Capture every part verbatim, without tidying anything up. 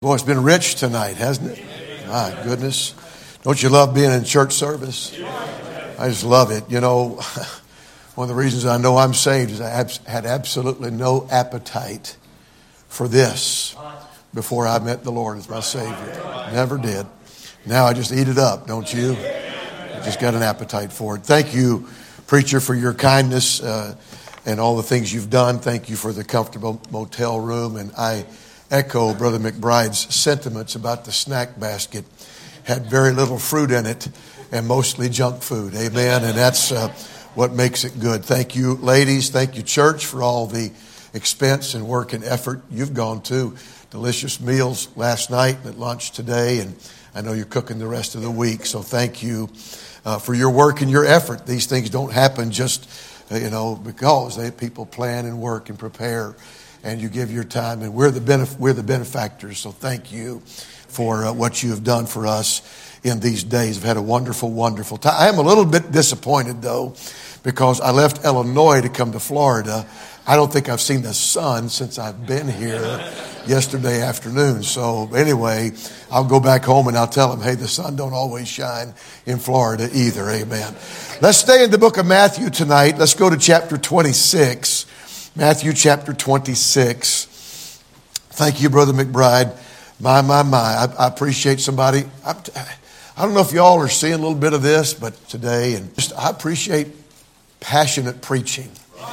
Boy, it's been rich tonight, hasn't it? My goodness. Don't you love being in church service? I just love it. You know, one of the reasons I know I'm saved is I had absolutely no appetite for this before I met the Lord as my Savior. Never did. Now I just eat it up, don't you? I just got an appetite for it. Thank you, preacher, for your kindness uh, and all the things you've done. Thank you for the comfortable motel room. And I echo Brother McBride's sentiments about the snack basket. Had very little fruit in it and mostly junk food. Amen. And that's uh, what makes it good. Thank you, ladies. Thank you, church, for all the expense and work and effort you've gone to. Delicious meals last night and at lunch today. And I know you're cooking the rest of the week. So thank you uh, for your work and your effort. These things don't happen just, uh, you know, because they, people plan and work and prepare. And you give your time, and we're the benef- we're the benefactors. So thank you for uh, what you have done for us in these days. I've had a wonderful, wonderful time. I am a little bit disappointed, though, because I left Illinois to come to Florida. I don't think I've seen the sun since I've been here yesterday afternoon. So anyway, I'll go back home and I'll tell them, hey, the sun don't always shine in Florida either. Amen. Let's stay in the book of Matthew tonight. Let's go to chapter twenty-six. Matthew chapter twenty-six. Thank you, Brother McBride. My, my, my. I, I appreciate somebody. I, I don't know if y'all are seeing a little bit of this, but today, and just I appreciate passionate preaching.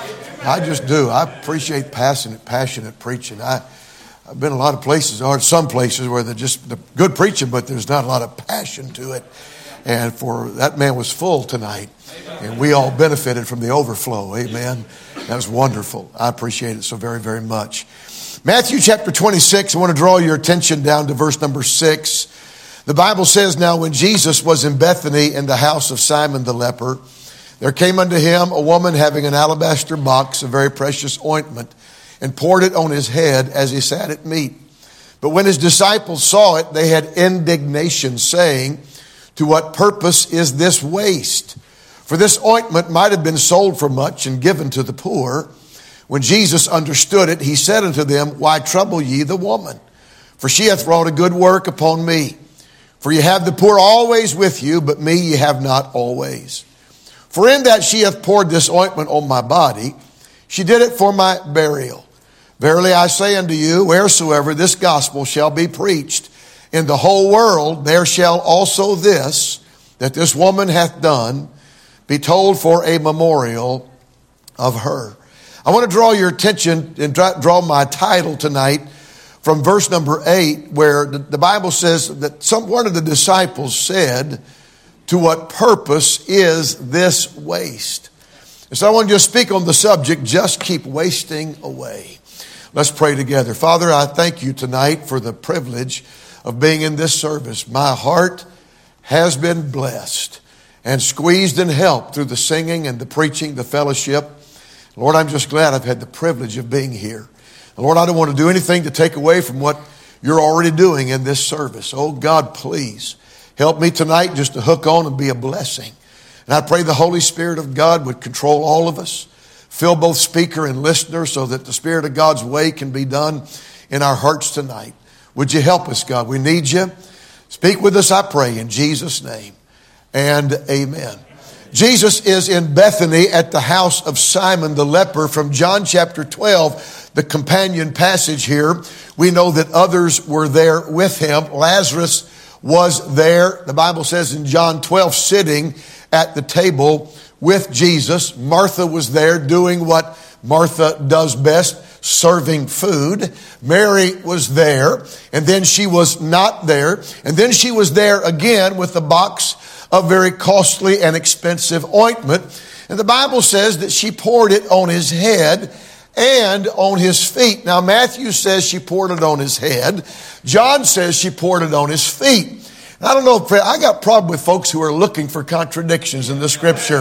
I just do. I appreciate passionate, passionate preaching. I, I've been a lot of places, or some places where they're just the good preaching, but there's not a lot of passion to it. And for that man was full tonight, and we all benefited from the overflow. Amen. That was wonderful. I appreciate it so very, very much. Matthew chapter twenty-six, I want to draw your attention down to verse number six. The Bible says, now when Jesus was in Bethany in the house of Simon the leper, there came unto him a woman having an alabaster box of very precious ointment, and poured it on his head as he sat at meat. But when his disciples saw it, they had indignation, saying, to what purpose is this waste? For this ointment might have been sold for much and given to the poor. When Jesus understood it, he said unto them, why trouble ye the woman? For she hath wrought a good work upon me. For ye have the poor always with you, but me ye have not always. For in that she hath poured this ointment on my body, she did it for my burial. Verily I say unto you, wheresoever this gospel shall be preached in the whole world, there shall also this, that this woman hath done, be told for a memorial of her. I want to draw your attention and draw my title tonight from verse number eight, where the Bible says that some one of the disciples said, to what purpose is this waste? And so I want to just speak on the subject, just keep wasting away. Let's pray together. Father, I thank you tonight for the privilege of being in this service. My heart has been blessed and squeezed and helped through the singing and the preaching, the fellowship. Lord, I'm just glad I've had the privilege of being here. And Lord, I don't want to do anything to take away from what you're already doing in this service. Oh God, please help me tonight just to hook on and be a blessing. And I pray the Holy Spirit of God would control all of us, fill both speaker and listener so that the Spirit of God's way can be done in our hearts tonight. Would you help us, God? We need you. Speak with us, I pray, in Jesus' name. And amen. Jesus is in Bethany at the house of Simon the leper. From John chapter twelve, the companion passage here, we know that others were there with him. Lazarus was there, the Bible says in John twelve, sitting at the table with Jesus. Martha was there doing what Martha does best, serving food. Mary was there, and then she was not there. And then she was there again with a box of very costly and expensive ointment. And the Bible says that she poured it on his head and on his feet. Now, Matthew says she poured it on his head. John says she poured it on his feet. I don't know, I got a problem with folks who are looking for contradictions in the scripture.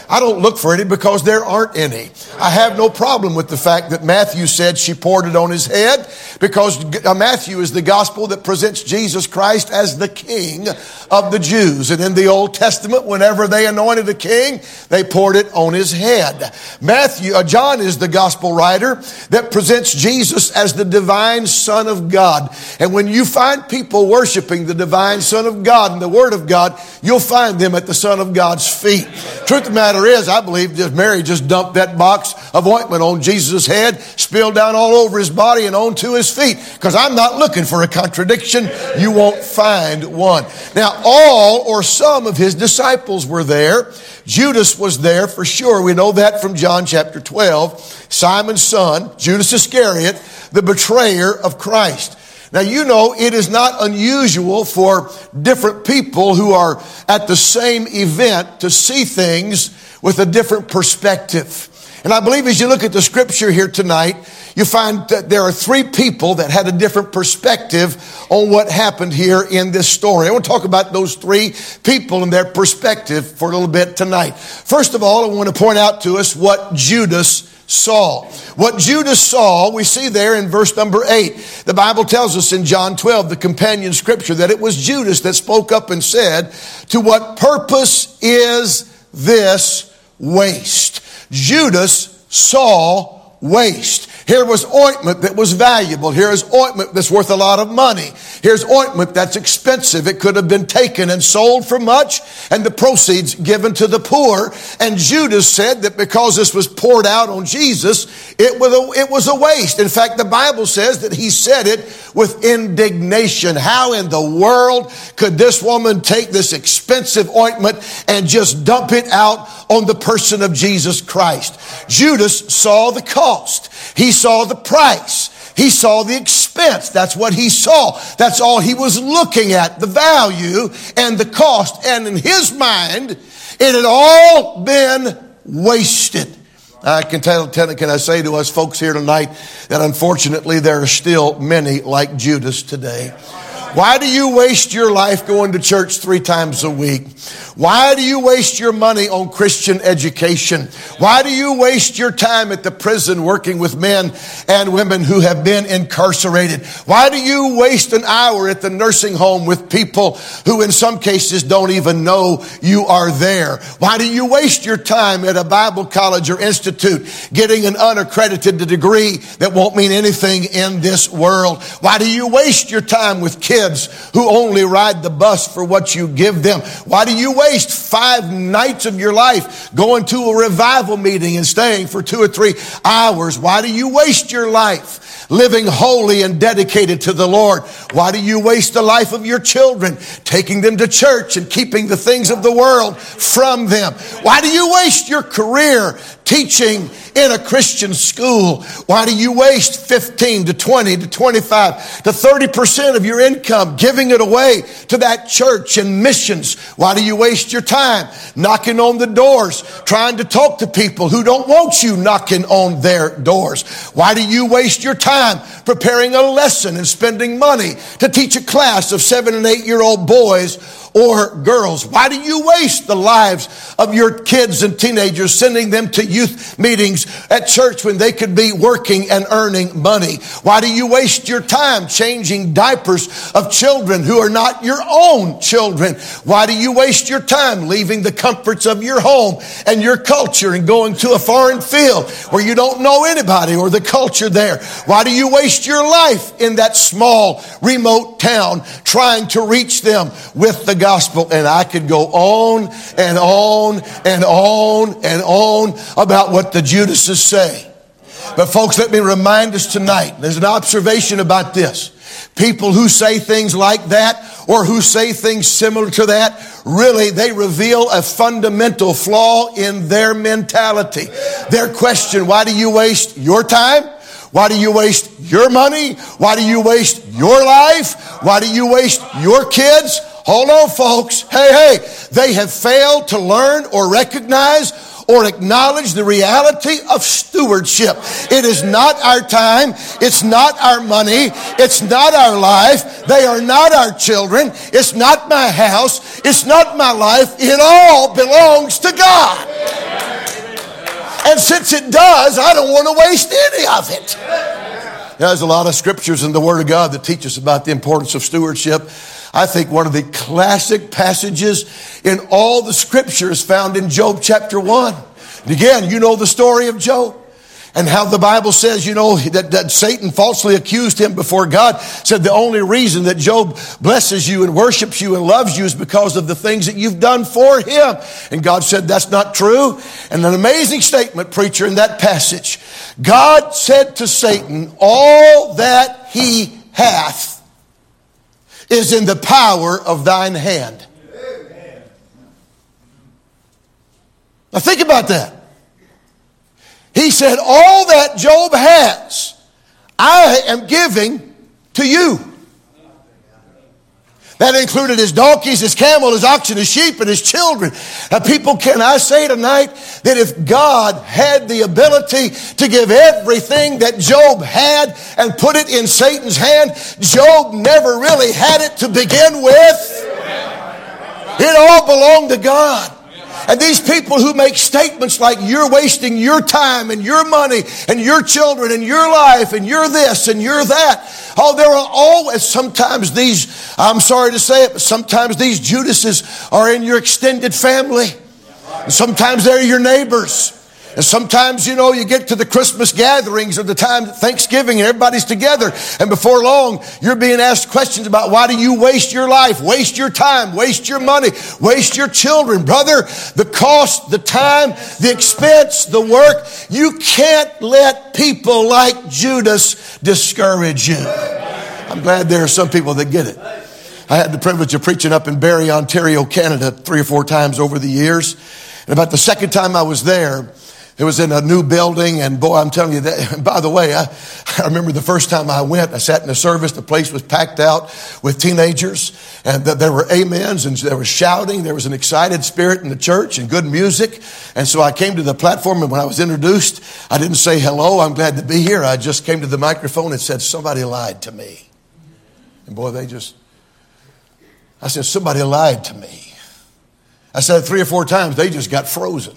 I don't look for any because there aren't any. I have no problem with the fact that Matthew said she poured it on his head, because Matthew is the gospel that presents Jesus Christ as the King of the Jews. And in the Old Testament, whenever they anointed a king, they poured it on his head. Matthew, uh, John is the gospel writer that presents Jesus as the divine Son of God. And when you find people worshiping the divine Son of God and the Word of God, you'll find them at the Son of God's feet. Truth of the matter is, I believe that Mary just dumped that box of ointment on Jesus' head, spilled down all over his body and onto his feet. Because I'm not looking for a contradiction. You won't find one. Now, all or some of his disciples were there. Judas was there for sure. We know that from John chapter twelve. Simon's son, Judas Iscariot, the betrayer of Christ. Now, you know, it is not unusual for different people who are at the same event to see things with a different perspective. And I believe as you look at the scripture here tonight, you find that there are three people that had a different perspective on what happened here in this story. I want to talk about those three people and their perspective for a little bit tonight. First of all, I want to point out to us what Judas saw. What Judas saw, we see there in verse number eight. The Bible tells us in John twelve, the companion scripture, that it was Judas that spoke up and said, "To what purpose is this waste?" Judas saw waste. Here was ointment that was valuable. Here is ointment that's worth a lot of money. Here's ointment that's expensive. It could have been taken and sold for much, and the proceeds given to the poor. And Judas said that because this was poured out on Jesus, it was a, it was a waste. In fact, the Bible says that he said it with indignation. How in the world could this woman take this expensive ointment and just dump it out on the person of Jesus Christ? Judas saw the cost. He saw the price. He saw the expense. That's what he saw. That's all he was looking at, the value and the cost. And in his mind, it had all been wasted. I can tell, tell, can I say to us folks here tonight that unfortunately there are still many like Judas today. Why do you waste your life going to church three times a week? Why do you waste your money on Christian education? Why do you waste your time at the prison working with men and women who have been incarcerated? Why do you waste an hour at the nursing home with people who in some cases don't even know you are there? Why do you waste your time at a Bible college or institute getting an unaccredited degree that won't mean anything in this world? Why do you waste your time with kids who only ride the bus for what you give them? Why do you waste five nights of your life going to a revival meeting and staying for two or three hours? Why do you waste your life living holy and dedicated to the Lord? Why do you waste the life of your children taking them to church and keeping the things of the world from them? Why do you waste your career teaching in a Christian school? Why do you waste fifteen to twenty to twenty-five to thirty percent of your income giving it away to that church and missions? Why do you waste your time knocking on the doors, trying to talk to people who don't want you knocking on their doors? Why do you waste your time preparing a lesson and spending money to teach a class of seven and eight year old boys or girls? Why do you waste the lives of your kids and teenagers sending them to youth meetings at church when they could be working and earning money? Why do you waste your time changing diapers of children who are not your own children? Why do you waste your time leaving the comforts of your home and your culture and going to a foreign field where you don't know anybody or the culture there? Why do you waste your life in that small, remote town trying to reach them with the gospel? And I could go on and on and on and on about what the Judases say. But folks, let me remind us tonight, there's an observation about this. People who say things like that or who say things similar to that, really, they reveal a fundamental flaw in their mentality. Their question, why do you waste your time? Why do you waste your money? Why do you waste your life? Why do you waste your kids? Hold on, folks. Hey, hey, they have failed to learn or recognize or acknowledge the reality of stewardship. It is not our time. It's not our money. It's not our life. They are not our children. It's not my house. It's not my life. It all belongs to God. And since it does, I don't want to waste any of it. There's a lot of scriptures in the Word of God that teach us about the importance of stewardship. I think one of the classic passages in all the scriptures found in Job chapter one. And again, you know the story of Job. And how the Bible says, you know, that, that Satan falsely accused him before God. Said the only reason that Job blesses you and worships you and loves you is because of the things that you've done for him. And God said that's not true. And an amazing statement, preacher, in that passage. God said to Satan, all that he hath is in the power of thine hand. Now think about that. He said, all that Job has, I am giving to you. That included his donkeys, his camel, his oxen, his sheep, and his children. Now people, can I say tonight that if God had the ability to give everything that Job had and put it in Satan's hand, Job never really had it to begin with. It all belonged to God. And these people who make statements like you're wasting your time and your money and your children and your life and you're this and you're that. Oh, there are always, sometimes these, I'm sorry to say it, but sometimes these Judases are in your extended family. And sometimes they're your neighbors. And sometimes, you know, you get to the Christmas gatherings or the time of Thanksgiving and everybody's together. And before long, you're being asked questions about why do you waste your life, waste your time, waste your money, waste your children. Brother, the cost, the time, the expense, the work, you can't let people like Judas discourage you. I'm glad there are some people that get it. I had the privilege of preaching up in Barrie, Ontario, Canada, three or four times over the years. And about the second time I was there, it was in a new building, and boy, I'm telling you that, by the way, I, I remember the first time I went, I sat in the service, the place was packed out with teenagers, and th- there were amens, and there was shouting, there was an excited spirit in the church, and good music, and so I came to the platform, and when I was introduced, I didn't say hello, I'm glad to be here, I just came to the microphone and said, somebody lied to me. And boy, they just, I said, somebody lied to me. I said it three or four times, they just got frozen.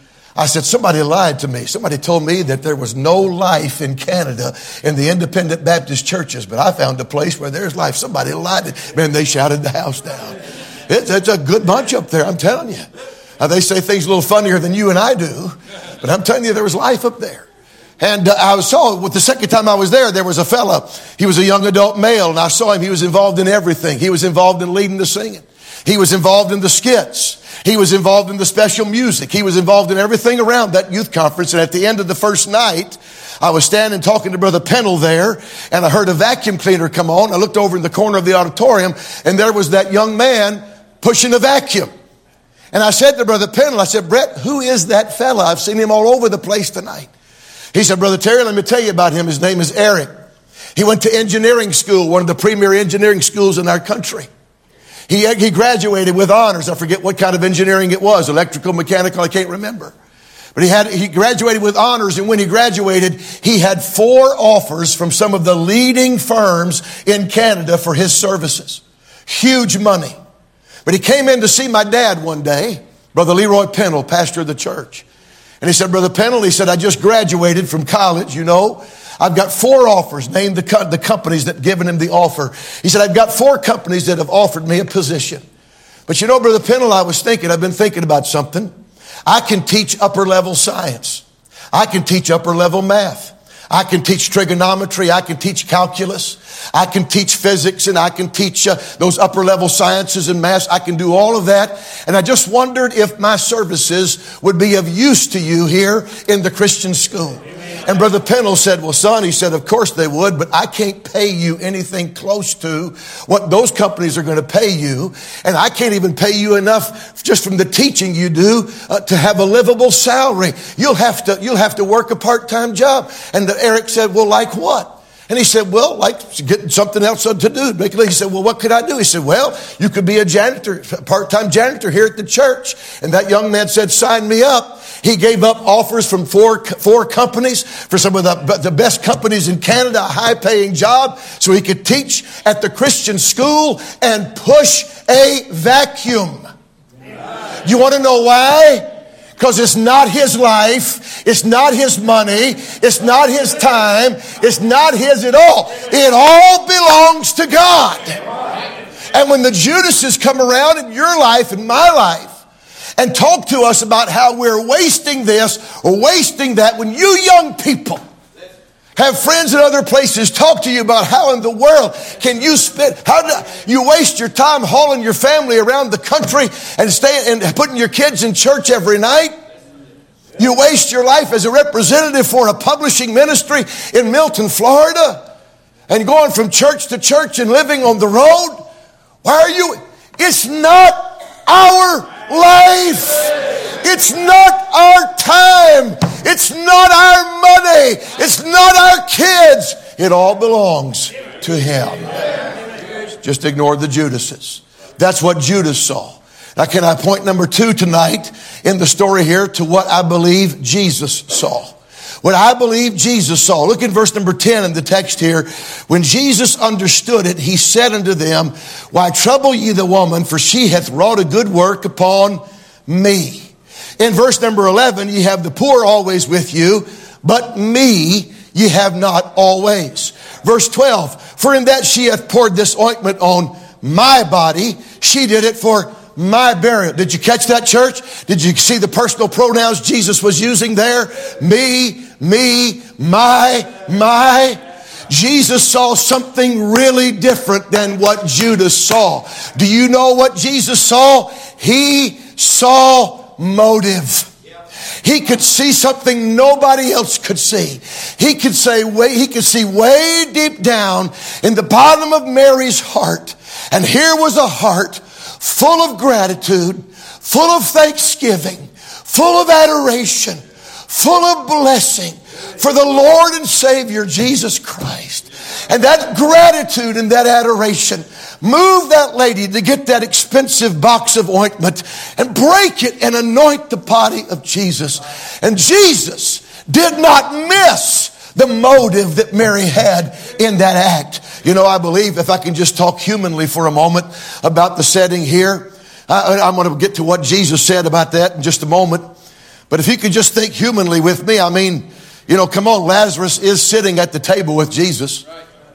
I said, somebody lied to me. Somebody told me that there was no life in Canada in the independent Baptist churches, but I found a place where there's life. Somebody lied. Man, they shouted the house down. It's, it's a good bunch up there, I'm telling you. Now, they say things a little funnier than you and I do, but I'm telling you, there was life up there. And uh, I saw, with the second time I was there, there was a fella. He was a young adult male, and I saw him. He was involved in everything. He was involved in leading the singing. He was involved in the skits. He was involved in the special music. He was involved in everything around that youth conference. And at the end of the first night, I was standing talking to Brother Pennell there, and I heard a vacuum cleaner come on. I looked over in the corner of the auditorium, and there was that young man pushing a vacuum. And I said to Brother Pennell, I said, Brett, who is that fella? I've seen him all over the place tonight. He said, Brother Terry, let me tell you about him. His name is Eric. He went to engineering school, one of the premier engineering schools in our country. He, he graduated with honors. I forget what kind of engineering it was, electrical, mechanical, I can't remember. But he had, he graduated with honors, and when he graduated, he had four offers from some of the leading firms in Canada for his services. Huge money. But he came in to see my dad one day, Brother Leroy Pennell, pastor of the church. And he said, Brother Pennell, he said, I just graduated from college, you know. I've got four offers. Named the, co- the companies that given him the offer. He said, I've got four companies that have offered me a position. But you know, Brother Pennell, I was thinking, I've been thinking about something. I can teach upper level science. I can teach upper level math. I can teach trigonometry. I can teach calculus. I can teach physics, and I can teach uh, those upper level sciences and math. I can do all of that. And I just wondered if my services would be of use to you here in the Christian school. And Brother Pennell said, well, son, he said, of course they would, but I can't pay you anything close to what those companies are going to pay you. And I can't even pay you enough just from the teaching you do uh, to have a livable salary. You'll have to, you'll have to work a part-time job. And the, Eric said, well, like what? And he said, well, like getting something else to do. He said, well, what could I do? He said, well, you could be a janitor, a part-time janitor here at the church. And that young man said, sign me up. He gave up offers from four, four companies for some of the, the best companies in Canada, a high-paying job, so he could teach at the Christian school and push a vacuum. You want to know why? Because it's not his life, it's not his money, it's not his time, it's not his at all. It all belongs to God. And when the Judases come around in your life and my life and talk to us about how we're wasting this or wasting that, when you young people have friends in other places talk to you about how in the world can you spend, how do you waste your time hauling your family around the country and staying and putting your kids in church every night? You waste your life as a representative for a publishing ministry in Milton, Florida, and going from church to church and living on the road. Why are you? It's not our life. It's not our time. It's not our money. It's not our kids. It all belongs to him. Just ignore the Judases. That's what Judas saw. Now, can I point number two tonight in the story here to what I believe Jesus saw? What I believe Jesus saw. Look in verse number ten in the text here. When Jesus understood it, he said unto them, Why trouble ye the woman? For she hath wrought a good work upon me. In verse number eleven, ye have the poor always with you, but me ye have not always. Verse twelve, For in that she hath poured this ointment on my body, she did it for my burial. Did you catch that, church? Did you see the personal pronouns Jesus was using there? Me, me, my, my. Jesus saw something really different than what Judas saw. Do you know what Jesus saw? He saw motive. He could see something nobody else could see. He could say, way, he could see way deep down in the bottom of Mary's heart. And here was a heart full of gratitude, full of thanksgiving, full of adoration, full of blessing for the Lord and Savior Jesus Christ. And that gratitude and that adoration moved that lady to get that expensive box of ointment and break it and anoint the body of Jesus. And Jesus did not miss the motive that Mary had in that act. You know, I believe, if I can just talk humanly for a moment about the setting here, I, I'm going to get to what Jesus said about that in just a moment. But if you could just think humanly with me, I mean, you know, come on, Lazarus is sitting at the table with Jesus.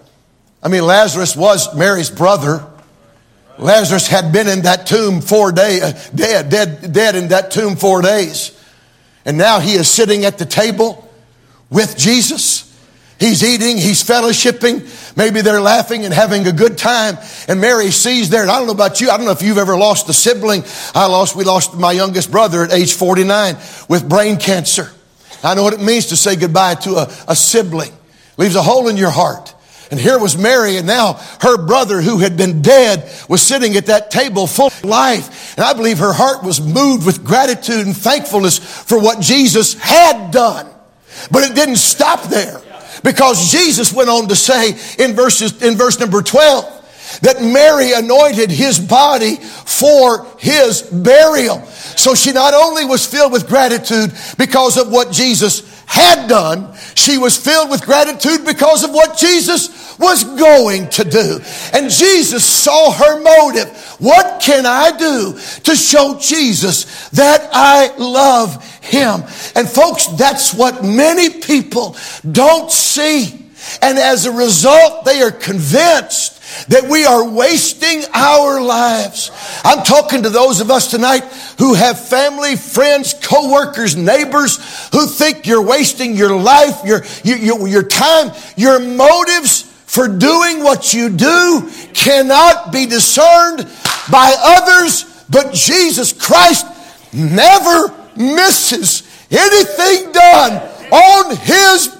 I mean, Lazarus was Mary's brother. Lazarus had been in that tomb four days, uh, dead, dead, dead in that tomb four days. And now he is sitting at the table with Jesus. He's eating, he's fellowshipping. Maybe they're laughing and having a good time. And Mary sees there, and I don't know about you, I don't know if you've ever lost a sibling. I lost, we lost my youngest brother at age forty-nine with brain cancer. I know what it means to say goodbye to a, a sibling. Leaves a hole in your heart. And here was Mary, and now her brother who had been dead was sitting at that table full of life. And I believe her heart was moved with gratitude and thankfulness for what Jesus had done. But it didn't stop there, because Jesus went on to say in verses, in verse number twelve, that Mary anointed his body for his burial. So she not only was filled with gratitude because of what Jesus had done, she was filled with gratitude because of what Jesus was going to do. And Jesus saw her motive. What can I do to show Jesus that I love him? And folks, that's what many people don't see. And as a result, they are convinced that we are wasting our lives. I'm talking to those of us tonight who have family, friends, co-workers, neighbors who think you're wasting your life, your, your, your time, your motives for doing what you do cannot be discerned by others, but Jesus Christ never misses anything done on his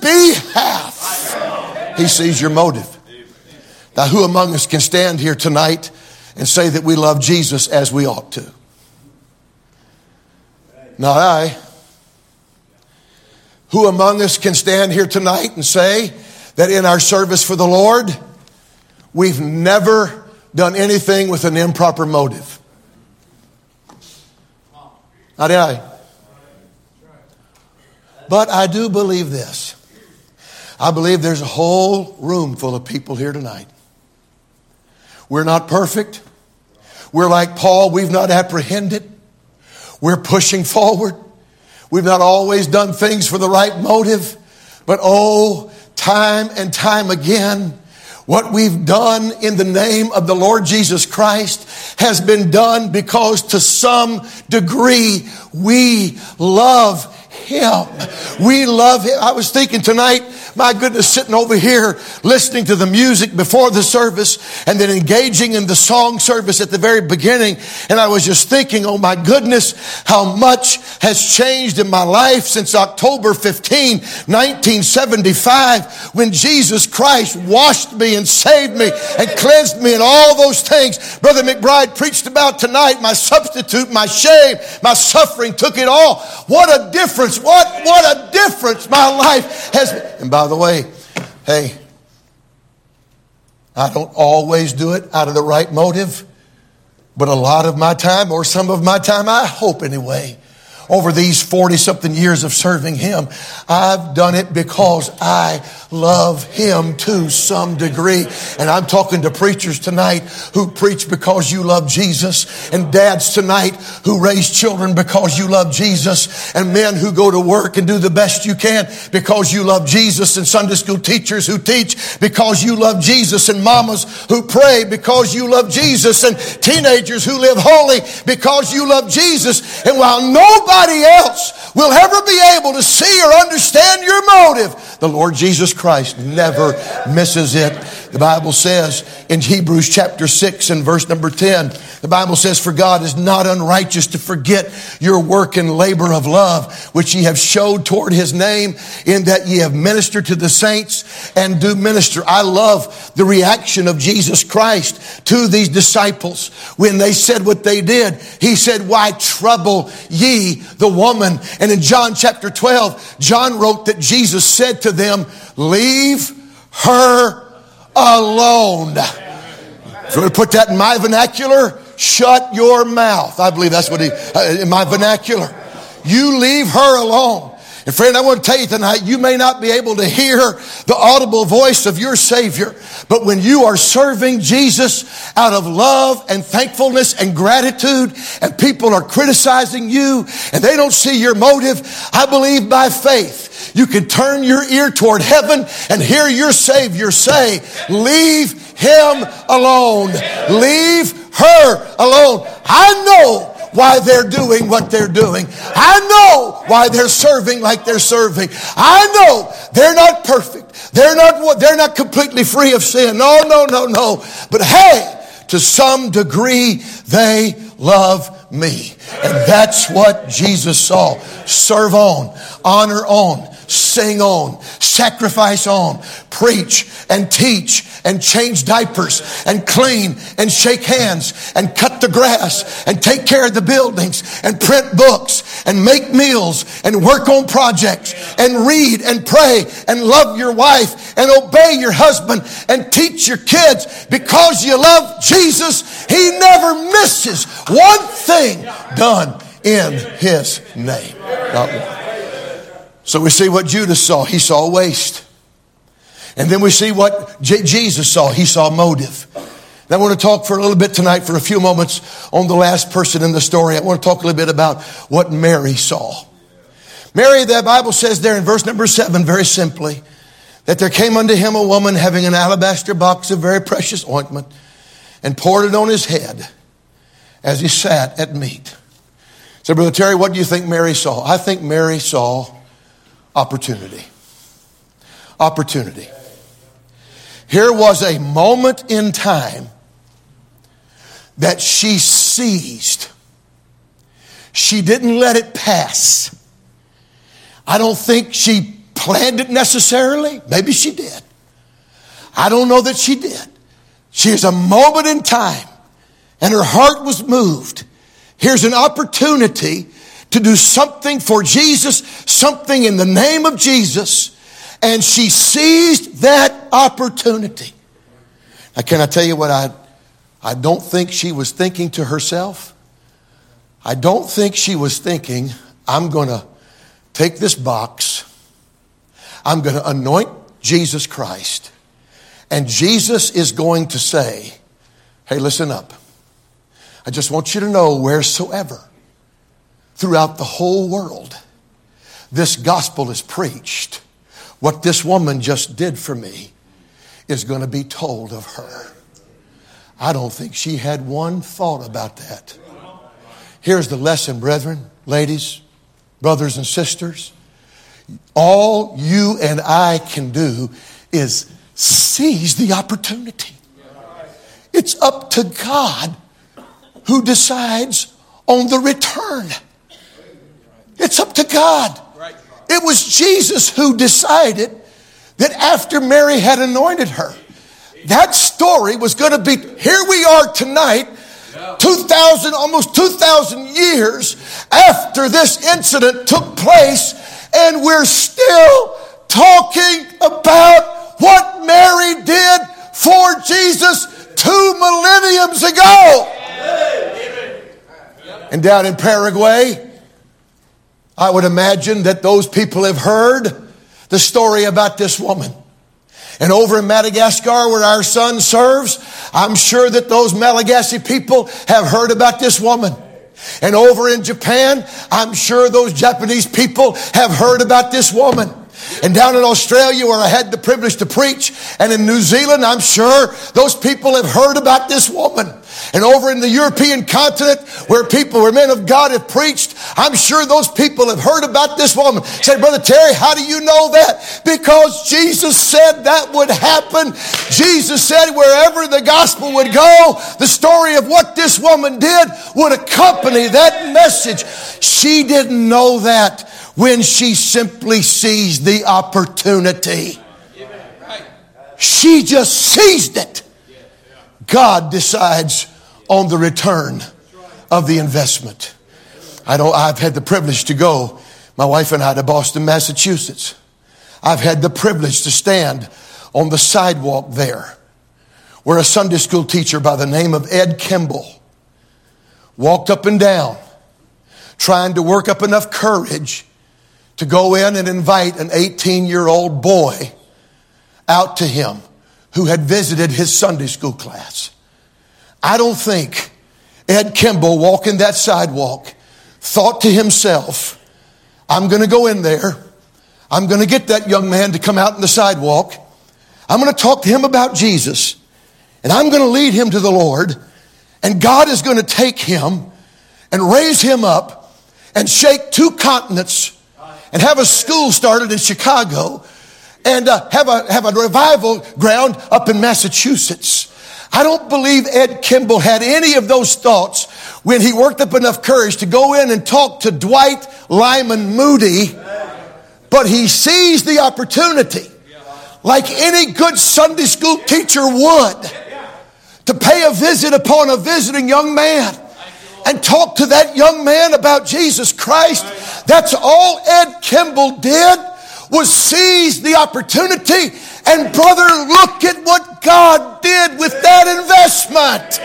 behalf. He sees your motive. Now, who among us can stand here tonight and say that we love Jesus as we ought to? Not I. Who among us can stand here tonight and say that in our service for the Lord, we've never done anything with an improper motive? Not I. But I do believe this. I believe there's a whole room full of people here tonight. We're not perfect. We're like Paul. We've not apprehended. We're pushing forward. We've not always done things for the right motive, but oh, time and time again, what we've done in the name of the Lord Jesus Christ has been done because to some degree we love Him. We love Him. I was thinking tonight, my goodness, sitting over here listening to the music before the service and then engaging in the song service at the very beginning. And I was just thinking, oh my goodness, how much has changed in my life since October fifteenth, nineteen seventy-five, when Jesus Christ washed me and saved me and cleansed me and all those things Brother McBride preached about tonight. My substitute, my shame, my suffering took it all. What a difference. What, what a difference my life has been. And by the way, hey, I don't always do it out of the right motive, but a lot of my time, or some of my time, I hope anyway, over these forty-something years of serving Him, I've done it because I love Him to some degree. And I'm talking to preachers tonight who preach because you love Jesus, and dads tonight who raise children because you love Jesus, and men who go to work and do the best you can because you love Jesus, and Sunday school teachers who teach because you love Jesus, and mamas who pray because you love Jesus, and teenagers who live holy because you love Jesus. And while nobody else will ever be able to see or understand your motive, the Lord Jesus Christ never misses it. The Bible says in Hebrews chapter six and verse number ten, the Bible says, "For God is not unrighteous to forget your work and labor of love, which ye have showed toward His name, in that ye have ministered to the saints and do minister." I love the reaction of Jesus Christ to these disciples when they said what they did. He said, "Why trouble ye the woman?" And in John chapter twelve, John wrote that Jesus said to them, "Leave her alone." If you want to put that in my vernacular, shut your mouth. I believe that's what he, uh, in my vernacular. You leave her alone. And friend, I want to tell you tonight, you may not be able to hear the audible voice of your Savior, but when you are serving Jesus out of love and thankfulness and gratitude, and people are criticizing you and they don't see your motive, I believe by faith you can turn your ear toward heaven and hear your Savior say, "Leave him alone. Leave her alone." I know why they're doing what they're doing. I know why they're serving like they're serving. I know they're not perfect. They're not, they're not completely free of sin. No, no, no, no. But hey, to some degree, they love me. And that's what Jesus saw. Serve on, honor on, sing on, sacrifice on, preach and teach and change diapers and clean and shake hands and cut the grass and take care of the buildings and print books and make meals and work on projects and read and pray and love your wife and obey your husband and teach your kids because you love Jesus. He never misses one thing done in His name. Not one. So we see what Judas saw. He saw waste. And then we see what J- Jesus saw. He saw motive. And I want to talk for a little bit tonight, for a few moments, on the last person in the story. I want to talk a little bit about what Mary saw. Mary, the Bible says there in verse number seven, very simply, that there came unto him a woman having an alabaster box of very precious ointment, and poured it on his head as he sat at meat. So, Brother Terry, what do you think Mary saw? I think Mary saw opportunity. Opportunity. Here was a moment in time that she seized. She didn't let it pass. I don't think she planned it necessarily. Maybe she did. I don't know that she did. She is a moment in time, and her heart was moved. Here's an opportunity to do something for Jesus, something in the name of Jesus, and she seized that opportunity. Now, can I tell you what I, I don't think she was thinking to herself? I don't think she was thinking, I'm going to take this box, I'm going to anoint Jesus Christ, and Jesus is going to say, hey, listen up. I just want you to know, wheresoever, throughout the whole world, this gospel is preached, what this woman just did for me is going to be told of her. I don't think she had one thought about that. Here's the lesson, brethren, ladies, brothers and sisters. All you and I can do is seize the opportunity. It's up to God who decides on the return. It's up to God. It was Jesus who decided that after Mary had anointed her, that story was going to be, here we are tonight, two thousand, almost two thousand years after this incident took place, and we're still talking about what Mary did for Jesus two millenniums ago. And down in Paraguay, I would imagine that those people have heard the story about this woman. And over in Madagascar, where our son serves, I'm sure that those Malagasy people have heard about this woman. And over in Japan, I'm sure those Japanese people have heard about this woman. And down in Australia, where I had the privilege to preach, and in New Zealand, I'm sure those people have heard about this woman. And over in the European continent, where people, where men of God have preached, I'm sure those people have heard about this woman. Say, Brother Terry, how do you know that? Because Jesus said that would happen. Jesus said wherever the gospel would go, the story of what this woman did would accompany that message. She didn't know that when she simply seized the opportunity. She just seized it. God decides on the return of the investment. I don't, I've had the privilege to go, my wife and I, to Boston, Massachusetts. I've had the privilege to stand on the sidewalk there, where a Sunday school teacher by the name of Ed Kimball walked up and down, trying to work up enough courage to go in and invite an eighteen-year-old boy out to him who had visited his Sunday school class. I don't think Ed Kimball, walking that sidewalk, thought to himself, I'm going to go in there. I'm going to get that young man to come out on the sidewalk. I'm going to talk to him about Jesus. And I'm going to lead him to the Lord. And God is going to take him and raise him up and shake two continents and have a school started in Chicago and uh, have a have a revival ground up in Massachusetts. I don't believe Ed Kimball had any of those thoughts when he worked up enough courage to go in and talk to Dwight Lyman Moody, but he seized the opportunity like any good Sunday school teacher would to pay a visit upon a visiting young man and talk to that young man about Jesus Christ. That's all Ed Kimball did, was seize the opportunity. And brother, look at what God did with that investment.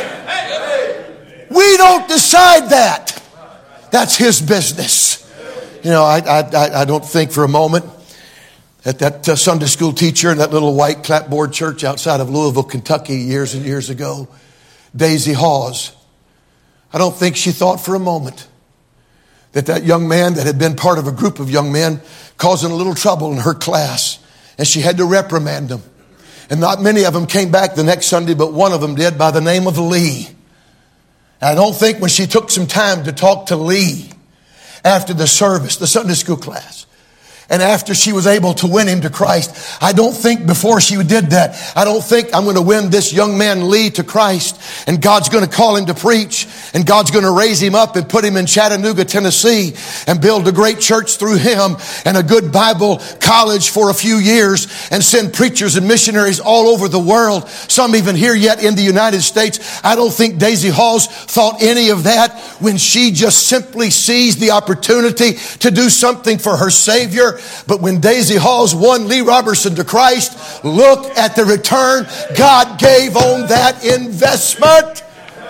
We don't decide that. That's His business. You know, I, I, I don't think for a moment that that uh, Sunday school teacher in that little white clapboard church outside of Louisville, Kentucky years and years ago, Daisy Hawes, I don't think she thought for a moment that that young man that had been part of a group of young men causing a little trouble in her class, and she had to reprimand them. And not many of them came back the next Sunday, but one of them did, by the name of Lee. And I don't think when she took some time to talk to Lee after the service, the Sunday school class, and after she was able to win him to Christ, I don't think before she did that, I don't think I'm going to win this young man Lee to Christ, and God's going to call him to preach, and God's going to raise him up and put him in Chattanooga, Tennessee, and build a great church through him and a good Bible college for a few years, and send preachers and missionaries all over the world, some even here yet in the United States. I don't think Daisy Hawes thought any of that when she just simply seized the opportunity to do something for her Savior. But when Daisy Hawes won Lee Robertson to Christ, look at the return God gave on that investment.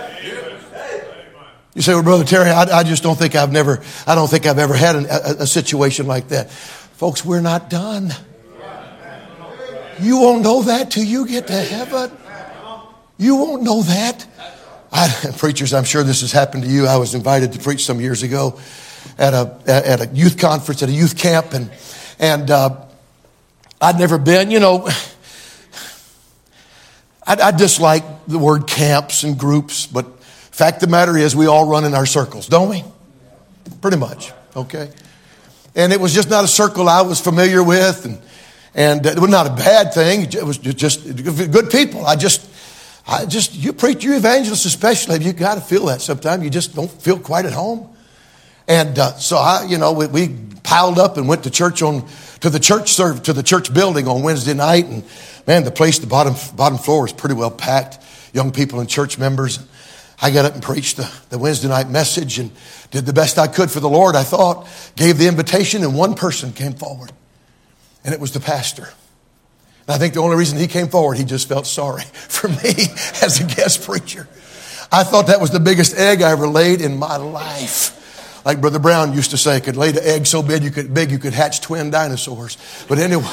You say, well, Brother Terry, I, I just don't think I've never, I don't think I've ever had an, a, a situation like that. Folks, we're not done. You won't know that till you get to heaven. You won't know that. I, preachers, I'm sure this has happened to you. I was invited to preach some years ago. at a at a youth conference, at a youth camp, and and uh, I'd never been. You know, I, I dislike the word camps and groups, but fact of the matter is, we all run in our circles, don't we? Pretty much, okay. And it was just not a circle I was familiar with, and and it was not a bad thing. It was just good people. I just. I just, you preach, you evangelists especially, you got to feel that sometimes. You just don't feel quite at home. And uh, so I, you know, we, we piled up and went to church on, to the church serve, to the church building on Wednesday night. And man, the place, the bottom, bottom floor was pretty well packed. Young people and church members. I got up and preached the, the Wednesday night message and did the best I could for the Lord, I thought. Gave the invitation and one person came forward. And it was the pastor. I think the only reason he came forward, he just felt sorry for me as a guest preacher. I thought that was the biggest egg I ever laid in my life. Like Brother Brown used to say, could lay the egg so big you could big you could hatch twin dinosaurs. But anyway,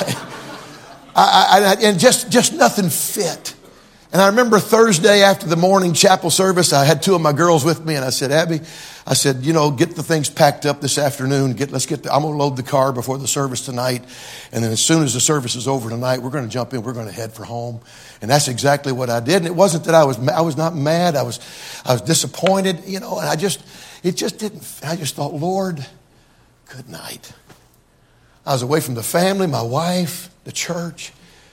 I, I, and just just nothing fit. And I remember Thursday after the morning chapel service, I had two of my girls with me, and I said, Abby, I said, you know, get the things packed up this afternoon. Get, let's get. The, I'm going to load the car before the service tonight, and then as soon as the service is over tonight, we're going to jump in. We're going to head for home, and that's exactly what I did. And it wasn't that I was. I was not mad. I was. I was disappointed. You know, and I just. It just didn't. I just thought, Lord, good night. I was away from the family, my wife, the church.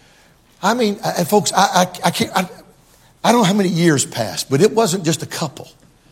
I mean, and folks, I, I, I can't. I, I don't know how many years passed, but it wasn't just a couple.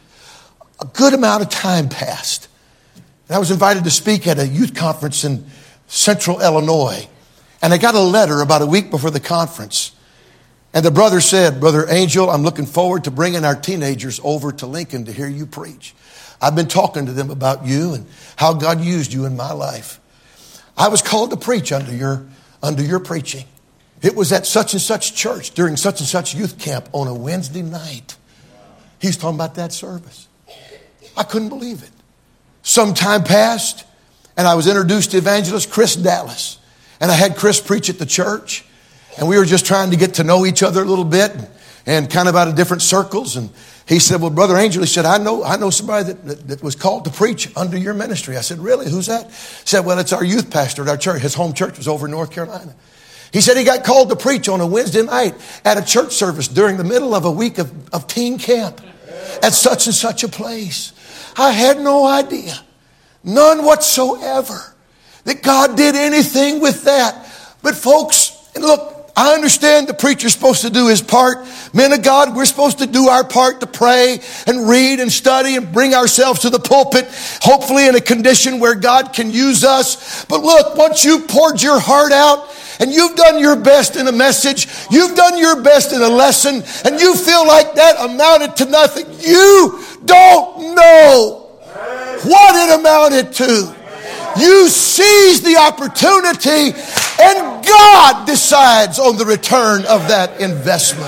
A good amount of time passed. And I was invited to speak at a youth conference in Central Illinois. And I got a letter about a week before the conference. And the brother said, Brother Angel, I'm looking forward to bringing our teenagers over to Lincoln to hear you preach. I've been talking to them about you and how God used you in my life. I was called to preach under your, under your preaching. It was at such and such church during such and such youth camp on a Wednesday night. He's talking about that service. I couldn't believe it. Some time passed, and I was introduced to evangelist Chris Dallas. And I had Chris preach at the church. And we were just trying to get to know each other a little bit and, and kind of out of different circles. And he said, well, Brother Angel, he said, I know I know somebody that, that, that was called to preach under your ministry. I said, really? Who's that? He said, well, it's our youth pastor at our church. His home church was over in North Carolina. He said he got called to preach on a Wednesday night at a church service during the middle of a week of, of teen camp at such and such a place. I had no idea, none whatsoever, that God did anything with that. But folks, and look, I understand the preacher's supposed to do his part. Men of God, we're supposed to do our part to pray and read and study and bring ourselves to the pulpit, hopefully in a condition where God can use us. But look, once you've poured your heart out and you've done your best in a message, you've done your best in a lesson, and you feel like that amounted to nothing, you don't know what it amounted to. You seize the opportunity, and God decides on the return of that investment.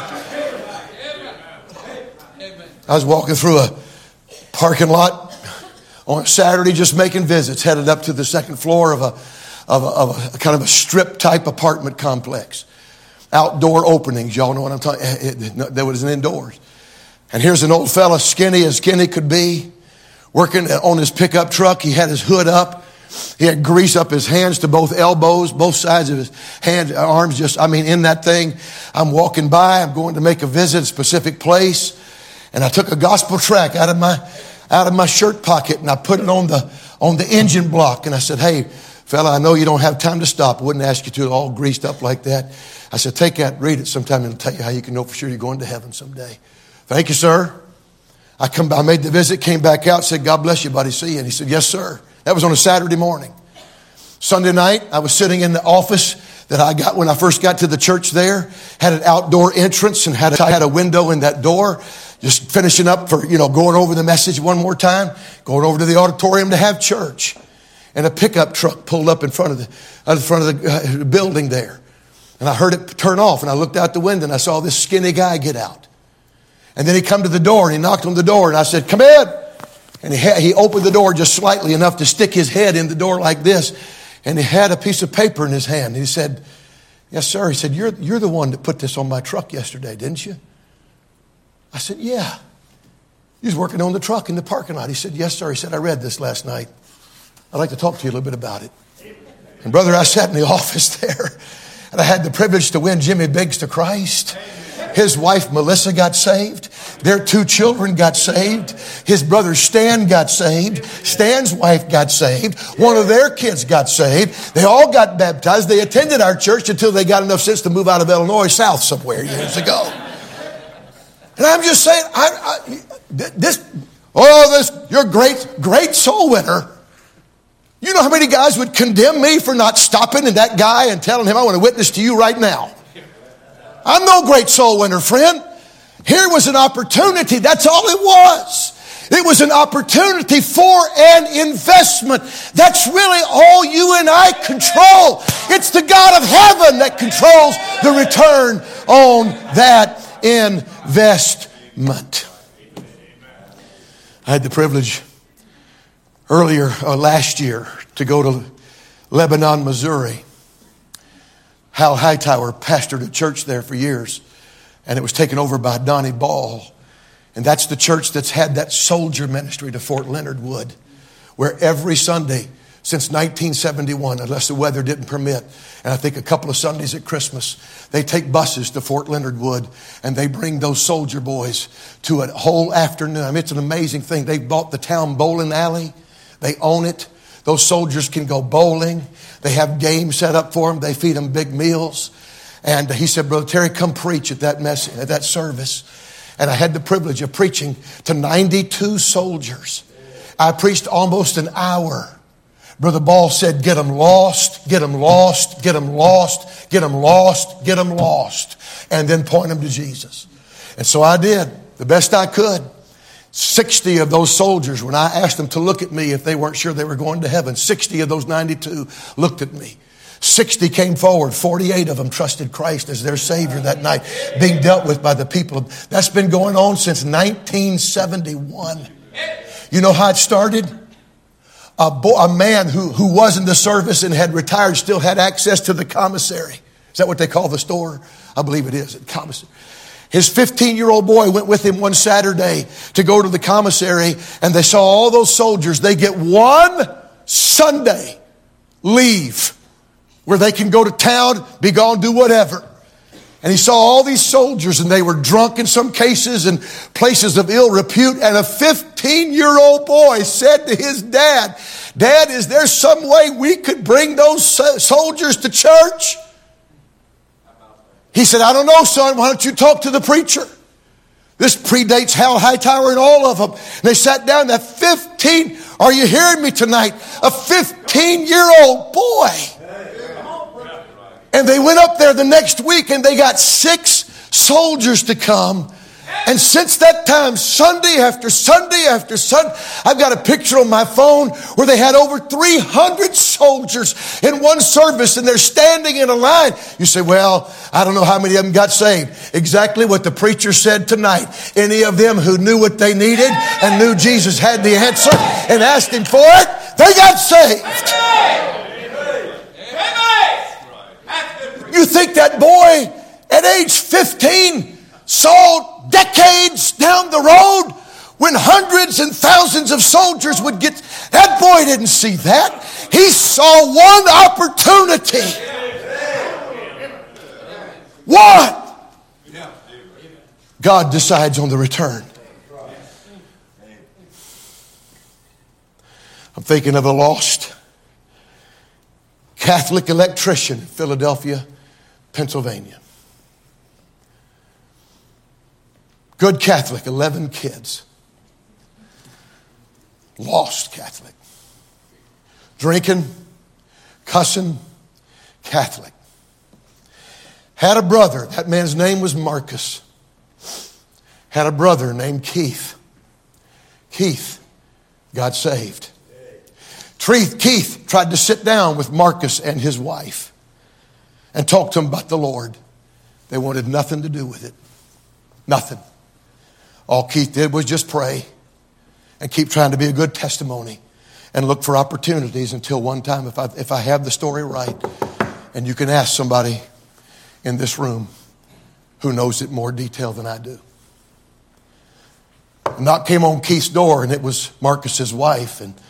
I was walking through a parking lot on a Saturday, just making visits, headed up to the second floor of a, of a, of a kind of a strip type apartment complex. Outdoor openings, y'all know what I'm talking about. There was an indoors. And here's an old fella, skinny as skinny could be, working on his pickup truck. He had his hood up. He had grease up his hands to both elbows, both sides of his hands, arms, just, I mean, in that thing. I'm walking by. I'm going to make a visit, a specific place. And I took a gospel tract out of my, out of my shirt pocket, and I put it on the, on the engine block. And I said, hey, fella, I know you don't have time to stop. I wouldn't ask you to, all greased up like that. I said, take that, read it sometime, and it'll tell you how you can know for sure you're going to heaven someday. Thank you, sir. I come, I made the visit, came back out, said, God bless you, buddy. See you. And he said, yes, sir. That was on a Saturday morning. Sunday night, I was sitting in the office that I got when I first got to the church there. Had an outdoor entrance and had a, had a window in that door. Just finishing up for, you know, going over the message one more time. Going over to the auditorium to have church. And a pickup truck pulled up in front of the, in front of the uh, building there. And I heard it turn off, and I looked out the window and I saw this skinny guy get out. And then he come to the door and he knocked on the door, and I said, come in. And he, had, he opened the door just slightly enough to stick his head in the door like this. And he had a piece of paper in his hand. And he said, yes, sir. He said, you're, you're the one that put this on my truck yesterday, didn't you? I said, yeah. You was working on the truck in the parking lot. He said, yes, sir. He said, I read this last night. I'd like to talk to you a little bit about it. And brother, I sat in the office there, and I had the privilege to win Jimmy Biggs to Christ. His wife, Melissa, got saved. Their two children got saved. His brother, Stan, got saved. Stan's wife got saved. One of their kids got saved. They all got baptized. They attended our church until they got enough sense to move out of Illinois south somewhere years ago. And I'm just saying, I, I, this, oh, this, you're a great, great soul winner. You know how many guys would condemn me for not stopping at that guy and telling him, I want to witness to you right now. I'm no great soul winner, friend. Here was an opportunity. That's all it was. It was an opportunity for an investment. That's really all you and I control. It's the God of heaven that controls the return on that investment. I had the privilege earlier uh, last year to go to Lebanon, Missouri. Hal Hightower pastored a church there for years, and it was taken over by Donnie Ball. And that's the church that's had that soldier ministry to Fort Leonard Wood, where every Sunday since nineteen seventy-one, unless the weather didn't permit, and I think a couple of Sundays at Christmas, they take buses to Fort Leonard Wood, and they bring those soldier boys to a whole afternoon. I mean, it's an amazing thing. They bought the town bowling alley. They own it. Those soldiers can go bowling. They have games set up for them. They feed them big meals. And he said, Brother Terry, come preach at that mess, at that service. And I had the privilege of preaching to ninety-two soldiers. I preached almost an hour. Brother Ball said, get them lost, get them lost, get them lost, get them lost, get them lost. And then point them to Jesus. And so I did the best I could. sixty of those soldiers, when I asked them to look at me if they weren't sure they were going to heaven, sixty of those ninety-two looked at me. sixty came forward. forty-eight of them trusted Christ as their Savior that night, being dealt with by the people. That's been going on since nineteen seventy-one. You know how it started? A, boy, a man who, who was in the service and had retired still had access to the commissary. Is that what they call the store? I believe it is, the commissary. His fifteen-year-old boy went with him one Saturday to go to the commissary, and they saw all those soldiers. They get one Sunday leave where they can go to town, be gone, do whatever. And he saw all these soldiers, and they were drunk in some cases and places of ill repute. And a fifteen-year-old boy said to his dad, Dad, is there some way we could bring those soldiers to church? He said, I don't know, son. Why don't you talk to the preacher? This predates Hal Hightower and all of them. And they sat down. That fifteen, are you hearing me tonight? A fifteen-year-old boy. And they went up there the next week, and they got six soldiers to come. And since that time, Sunday after Sunday after Sunday, I've got a picture on my phone where they had over three hundred soldiers in one service, and they're standing in a line. You say, well, I don't know how many of them got saved. Exactly what the preacher said tonight. Any of them who knew what they needed and knew Jesus had the answer and asked him for it, they got saved. You think that boy at age fifteen saw decades down the road when hundreds and thousands of soldiers would get... That boy didn't see that. He saw one opportunity. One. God decides on the return. I'm thinking of a lost Catholic electrician in Philadelphia, Pennsylvania. Good Catholic, eleven kids. Lost Catholic. Drinking, cussing, Catholic. Had a brother. That man's name was Marcus. Had a brother named Keith. Keith got saved. Keith tried to sit down with Marcus and his wife and talk to them about the Lord. They wanted nothing to do with it. Nothing. All Keith did was just pray and keep trying to be a good testimony and look for opportunities until one time, if I, if I have the story right, and you can ask somebody in this room who knows it more detail than I do. A knock came on Keith's door, and it was Marcus's wife, and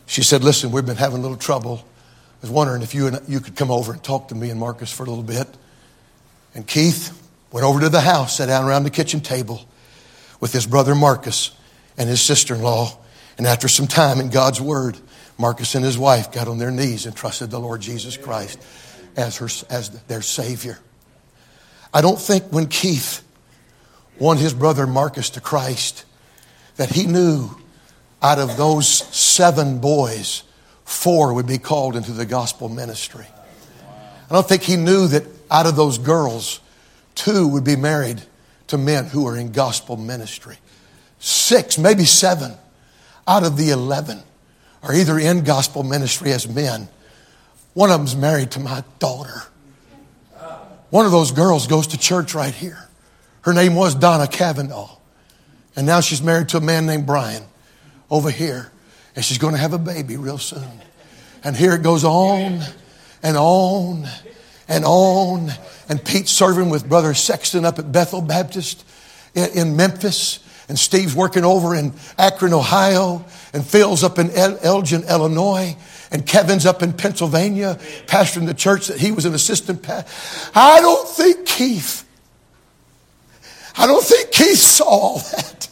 She said, listen, we've been having a little trouble. I was wondering if you and you could come over and talk to me and Marcus for a little bit. And Keith went over to the house, sat down around the kitchen table with his brother Marcus and his sister-in-law. And after some time in God's Word, Marcus and his wife got on their knees and trusted the Lord Jesus Christ as her, as their Savior. I don't think when Keith won his brother Marcus to Christ that he knew out of those seven boys, four would be called into the gospel ministry. I don't think he knew that out of those girls, two would be married to men who are in gospel ministry. Six, maybe seven out of the eleven are either in gospel ministry as men. One of them's married to my daughter. One of those girls goes to church right here. Her name was Donna Cavanaugh. And now she's married to a man named Brian over here. And she's going to have a baby real soon. And here it goes on and on and on. And Pete's serving with Brother Sexton up at Bethel Baptist in Memphis. And Steve's working over in Akron, Ohio. And Phil's up in El- Elgin, Illinois. And Kevin's up in Pennsylvania, pastoring the church that he was an assistant pastor. I don't think Keith, I don't think Keith saw all that.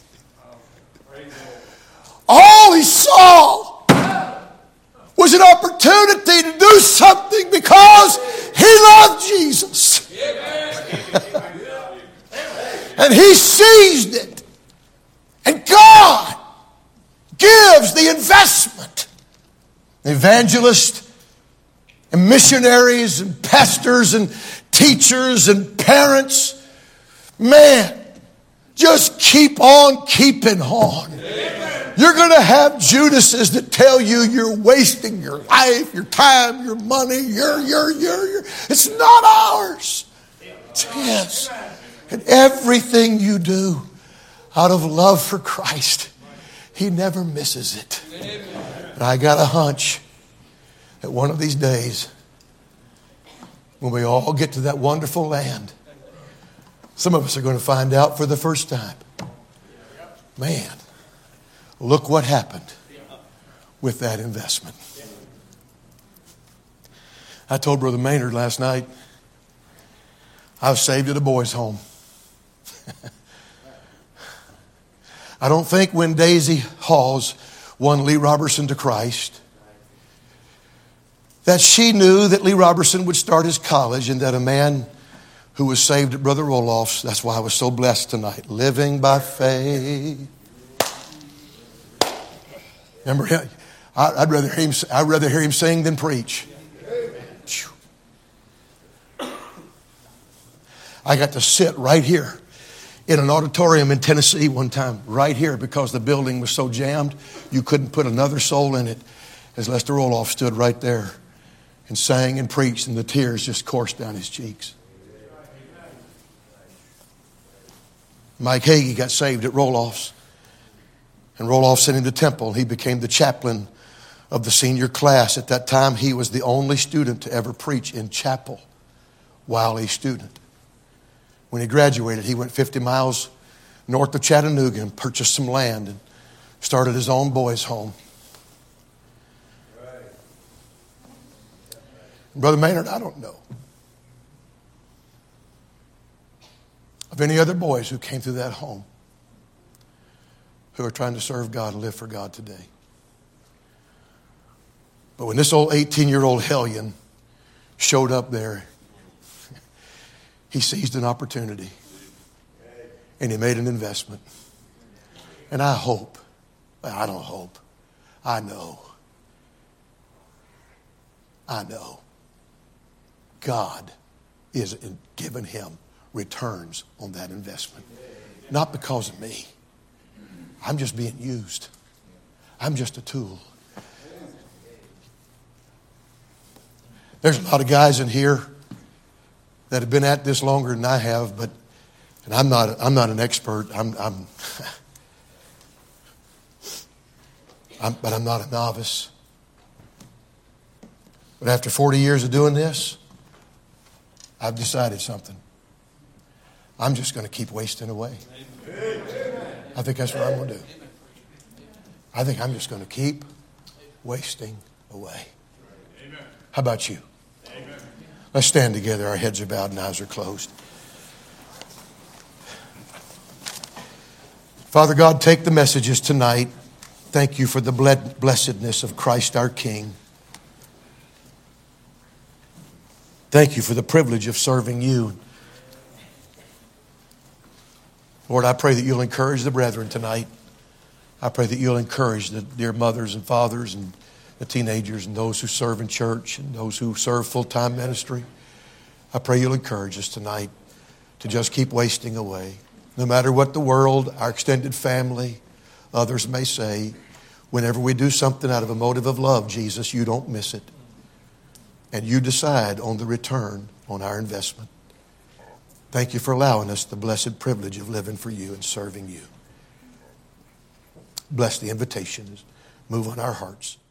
All he saw was an opportunity to do something because he loved Jesus. And he seized it. And God gives the investment. Evangelists and missionaries and pastors and teachers and parents, man, just keep on keeping on. Amen. You're going to have Judases that tell you you're wasting your life, your time, your money, your, your, your, your. It's not ours. It's His. And everything you do out of love for Christ, He never misses it. And I got a hunch that one of these days, when we all get to that wonderful land, some of us are going to find out for the first time, man, look what happened with that investment. I told Brother Maynard last night, I was saved at a boys' home. I don't think when Daisy Halls won Lee Robertson to Christ, that she knew that Lee Robertson would start his college and that a man who was saved at Brother Roloff's, that's why I was so blessed tonight, living by faith. Remember him? I'd rather hear him, I'd rather hear him sing than preach. I got to sit right here in an auditorium in Tennessee one time, right here, because the building was so jammed, you couldn't put another soul in it, as Lester Roloff stood right there and sang and preached, and the tears just coursed down his cheeks. Mike Hagee got saved at Roloff's, and Roloff sent him to Temple. He became the chaplain of the senior class. At that time, he was the only student to ever preach in chapel while a student. When he graduated, he went fifty miles north of Chattanooga and purchased some land and started his own boys' home. Brother Maynard, I don't know of any other boys who came through that home who are trying to serve God and live for God today. But when this old eighteen-year-old hellion showed up there, he seized an opportunity and he made an investment. And I hope, I don't hope, I know, I know God is giving him returns on that investment. Not because of me. I'm just being used. I'm just a tool. There's a lot of guys in here that have been at this longer than I have, but and I'm not I'm not an expert. I'm, I'm, I'm but I'm not a novice. But after forty years of doing this, I've decided something. I'm just going to keep wasting away. I think that's what I'm going to do. I think I'm just going to keep wasting away. How about you? Let's stand together. Our heads are bowed and eyes are closed. Father God, take the messages tonight. Thank you for the blessedness of Christ our King. Thank you for the privilege of serving you. Lord, I pray that you'll encourage the brethren tonight. I pray that you'll encourage the dear mothers and fathers and the teenagers and those who serve in church and those who serve full-time ministry. I pray you'll encourage us tonight to just keep wasting away. No matter what the world, our extended family, others may say, whenever we do something out of a motive of love, Jesus, you don't miss it. And you decide on the return on our investment. Thank you for allowing us the blessed privilege of living for you and serving you. Bless the invitations. Move on our hearts.